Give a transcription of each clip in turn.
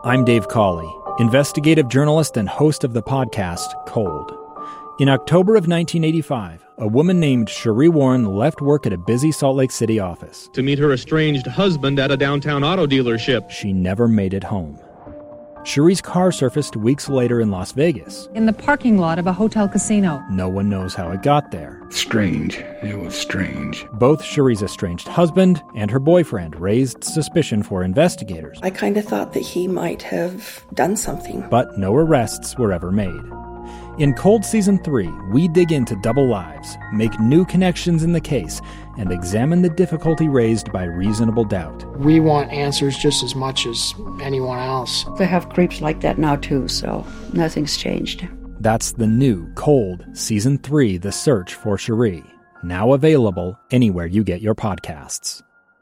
I'm Dave Cawley, investigative journalist and host of the podcast Cold. In October of 1985, a woman named Cherie Warren left work at a busy Salt Lake City office to meet her estranged husband at a downtown auto dealership. She never made it home. Cherie's car surfaced weeks later in Las Vegas. In the parking lot of a hotel casino. No one knows how it got there. Strange. It was strange. Both Cherie's estranged husband and her boyfriend raised suspicion for investigators. I kind of thought that he might have done something. But no arrests were ever made. In Cold Season 3, we dig into double lives, make new connections in the case, and examine the difficulty raised by reasonable doubt. We want answers just as much as anyone else. They have creeps like that now too, so nothing's changed. That's the new Cold Season 3, The Search for Cherie, now available anywhere you get your podcasts.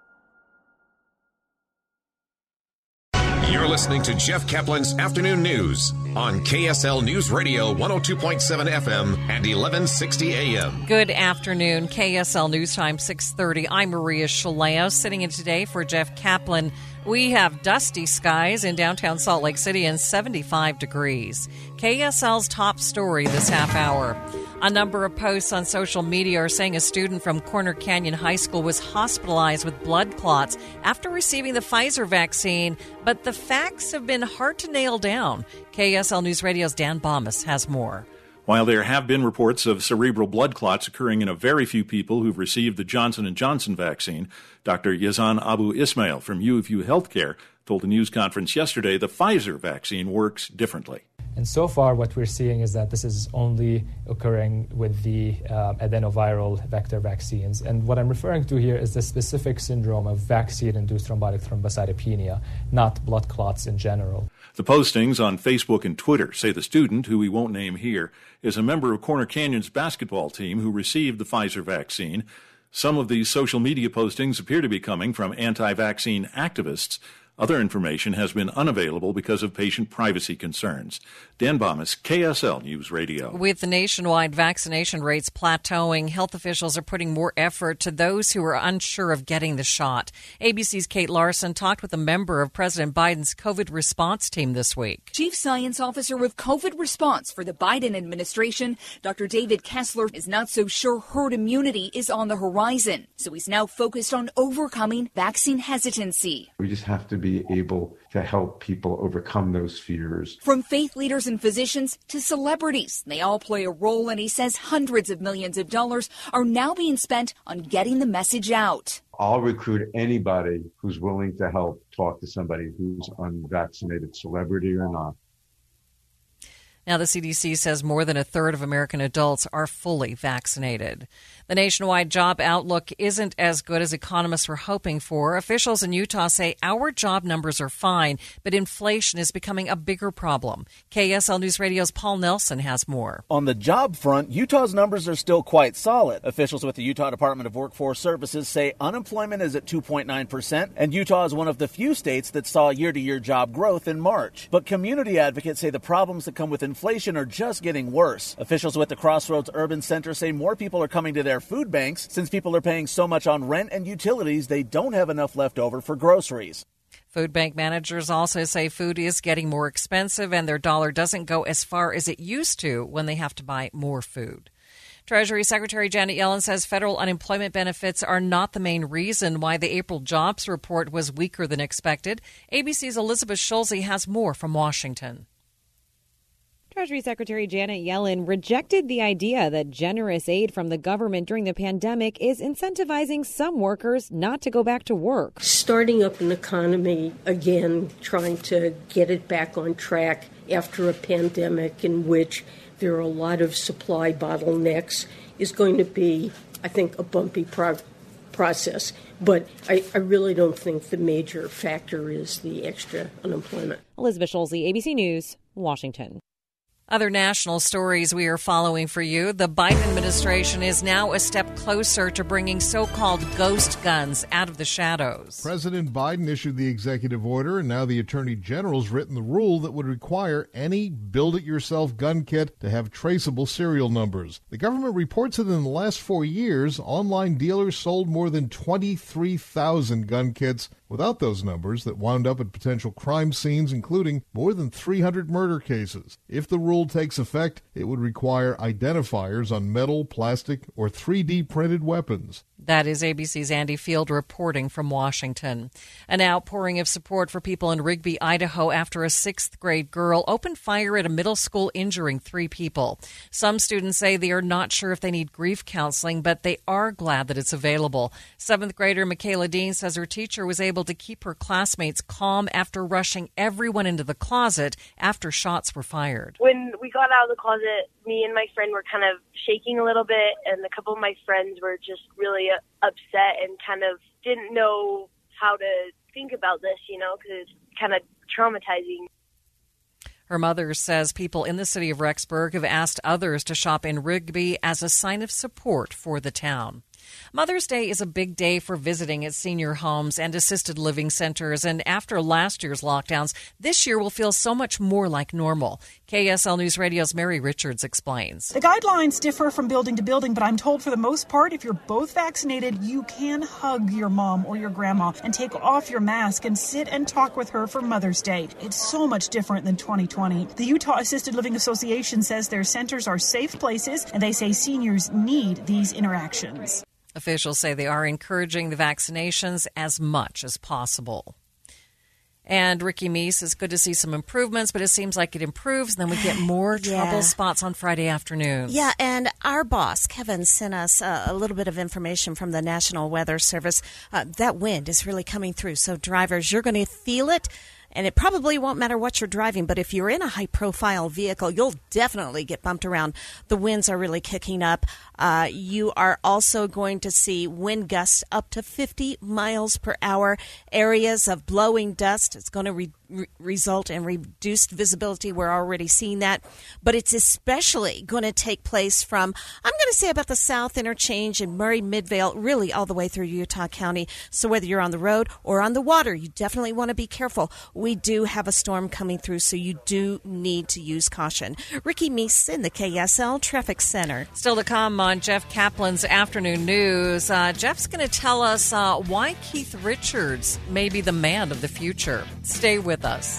You're listening to Jeff Kaplan's Afternoon News on KSL News Radio 102.7 FM and 1160 AM. Good afternoon. KSL News Time 6:30. I'm Maria Shaleo, sitting in today for Jeff Kaplan. We have dusty skies in downtown Salt Lake City and 75 degrees. KSL's top story this half hour. A number of posts on social media are saying a student from Corner Canyon High School was hospitalized with blood clots after receiving the Pfizer vaccine, but the facts have been hard to nail down. KSL News Radio's Dan Bomas has more. While there have been reports of cerebral blood clots occurring in a very few people who've received the Johnson & Johnson vaccine, Dr. Yazan Abu Ismail from U of U Healthcare told a news conference yesterday the Pfizer vaccine works differently. And so far, what we're seeing is that this is only occurring with the adenoviral vector vaccines. And what I'm referring to here is the specific syndrome of vaccine-induced thrombotic thrombocytopenia, not blood clots in general. The postings on Facebook and Twitter say the student, who we won't name here, is a member of Corner Canyon's basketball team who received the Pfizer vaccine. Some of these social media postings appear to be coming from anti-vaccine activists. Other information has been unavailable because of patient privacy concerns. Dan Bomas, KSL News Radio. With the nationwide vaccination rates plateauing, health officials are putting more effort to those who are unsure of getting the shot. ABC's Kate Larson talked with a member of President Biden's COVID response team this week. Chief Science Officer with COVID response for the Biden administration, Dr. David Kessler, is not so sure herd immunity is on the horizon. So he's now focused on overcoming vaccine hesitancy. We just have to be able to help people overcome those fears. From faith leaders and physicians to celebrities, they all play a role, and he says hundreds of millions of dollars are now being spent on getting the message out. I'll recruit anybody who's willing to help talk to somebody who's unvaccinated, celebrity or not. Now, the CDC says more than a third of American adults are fully vaccinated. The nationwide job outlook isn't as good as economists were hoping for. Officials in Utah say our job numbers are fine, but inflation is becoming a bigger problem. KSL News Radio's Paul Nelson has more. On the job front, Utah's numbers are still quite solid. Officials with the Utah Department of Workforce Services say unemployment is at 2.9%, and Utah is one of the few states that saw year-to-year job growth in March. But community advocates say the problems that come with inflation are just getting worse. Officials with the Crossroads Urban Center say more people are coming to their food banks since people are paying so much on rent and utilities they don't have enough left over for groceries. Food bank managers also say food is getting more expensive and their dollar doesn't go as far as it used to when they have to buy more food. Treasury Secretary Janet Yellen says federal unemployment benefits are not the main reason why the April jobs report was weaker than expected. ABC's Elizabeth Schulze has more from Washington. Treasury Secretary Janet Yellen rejected the idea that generous aid from the government during the pandemic is incentivizing some workers not to go back to work. Starting up an economy again, trying to get it back on track after a pandemic in which there are a lot of supply bottlenecks is going to be, I think, a bumpy process. But I really don't think the major factor is the extra unemployment. Elizabeth Schulze, ABC News, Washington. Other national stories we are following for you. The Biden administration is now a step closer to bringing so-called ghost guns out of the shadows. President Biden issued the executive order, and now the Attorney General's written the rule that would require any build-it-yourself gun kit to have traceable serial numbers. The government reports that in the last 4 years, online dealers sold more than 23,000 gun kits without those numbers that wound up at potential crime scenes, including more than 300 murder cases. If the rule takes effect, it would require identifiers on metal, plastic, or 3D printed weapons. That is ABC's Andy Field reporting from Washington. An outpouring of support for people in Rigby, Idaho, after a 6th grade girl opened fire at a middle school, injuring 3 people. Some students say they are not sure if they need grief counseling, but they are glad that it's available. 7th grader Michaela Dean says her teacher was able to keep her classmates calm after rushing everyone into the closet after shots were fired. When we got out of the closet, me and my friend were kind of shaking a little bit, and a couple of my friends were just really upset and kind of didn't know how to think about this, because it's kind of traumatizing. Her mother says people in the city of Rexburg have asked others to shop in Rigby as a sign of support for the town. Mother's Day is a big day for visiting at senior homes and assisted living centers, and after last year's lockdowns, this year will feel so much more like normal. KSL News Radio's Mary Richards explains. The guidelines differ from building to building, but I'm told for the most part, if you're both vaccinated, you can hug your mom or your grandma and take off your mask and sit and talk with her for Mother's Day. It's so much different than 2020. The Utah Assisted Living Association says their centers are safe places, and they say seniors need these interactions. Officials say they are encouraging the vaccinations as much as possible. And Ricky Meese, it's good to see some improvements, but it seems like it improves, and then we get more trouble spots on Friday afternoons. Yeah, and our boss, Kevin, sent us a little bit of information from the National Weather Service. That wind is really coming through, so drivers, you're going to feel it. And it probably won't matter what you're driving, but if you're in a high-profile vehicle, you'll definitely get bumped around. The winds are really kicking up. You are also going to see wind gusts up to 50 miles per hour. Areas of blowing dust. It's going to result in reduced visibility. We're already seeing that. But it's especially going to take place from, I'm going to say, about the South Interchange and Murray-Midvale, really all the way through Utah County. So whether you're on the road or on the water, you definitely want to be careful. We do have a storm coming through, so you do need to use caution. Ricky Meese in the KSL Traffic Center. Still to come on Jeff Kaplan's Afternoon News. Jeff's going to tell us why Keith Richards may be the man of the future. Stay with us.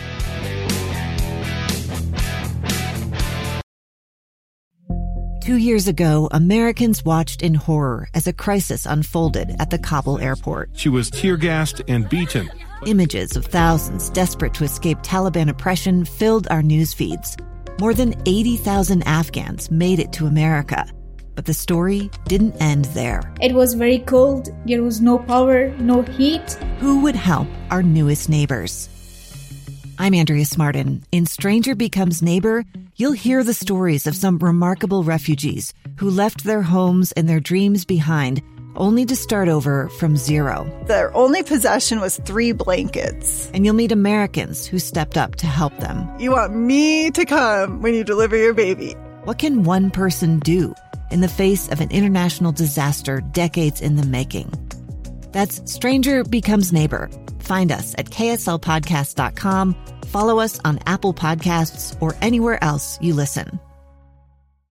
Two years ago, Americans watched in horror as a crisis unfolded at the Kabul airport. She was tear-gassed and beaten. Images of thousands desperate to escape Taliban oppression filled our news feeds. More than 80,000 Afghans made it to America. But the story didn't end there. It was very cold. There was no power, no heat. Who would help our newest neighbors? I'm Andrea Smartin. In Stranger Becomes Neighbor, you'll hear the stories of some remarkable refugees who left their homes and their dreams behind, only to start over from zero. Their only possession was 3 blankets. And you'll meet Americans who stepped up to help them. You want me to come when you deliver your baby. What can one person do in the face of an international disaster decades in the making? That's Stranger Becomes Neighbor. Find us at kslpodcast.com. Follow us on Apple Podcasts or anywhere else you listen.